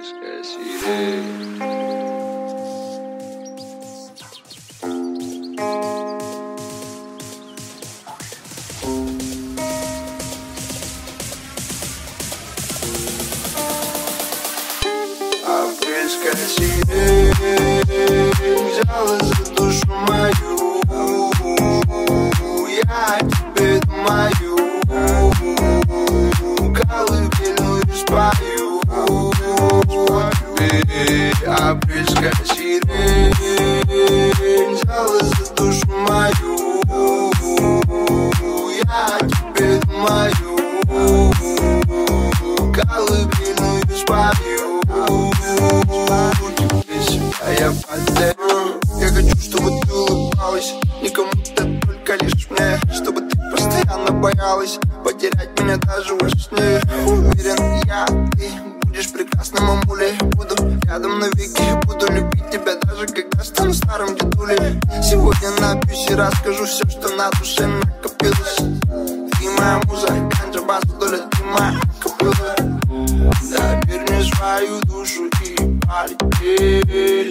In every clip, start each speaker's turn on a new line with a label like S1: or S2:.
S1: Апрельская сирень. Апрельская сирень взяла за душу мою. Я тебе думаю, колыбельную спою. Апрельская сирень взяла за душу мою. Я тебе думаю, колыбельную спою. А я подаю. Я хочу, чтобы ты улыбалась не кому-то, только лишь мне. Чтобы ты постоянно боялась потерять меня даже во сне. Уверен, ты будешь прекрасным, мамулей. Буду рядом навеки, буду любить тебя даже когда стану старым дедулей. Сегодня напьюсь и расскажу все, что на душе накопилось. Ты моя муза, ганджа, бас, доля, ты моя кобыла. Доверь мне свою душу и полетели.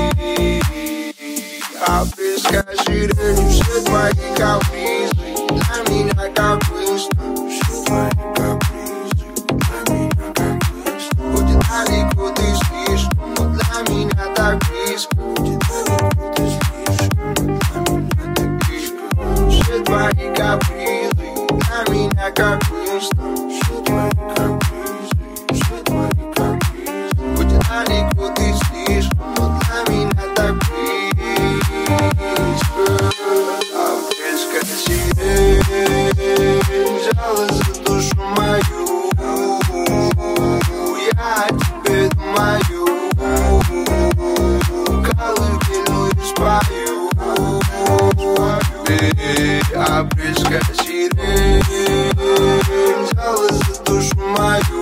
S1: Апрельская сирень, все твои капризы для меня как весна. Все твои капризы для меня как весна. Будет далеко ты слишком, но для меня так близко. Будет далеко ты слишком, но для меня так близко. Все твои капризы для меня как весна. Все твои капризы, все твои капризы. Будет далеко ты слишком, но для меня так близко. Апрельская сирень взяла за душу мою. Я тебе думаю, колыбельную спою. Апрельская сирень взяла за душу мою.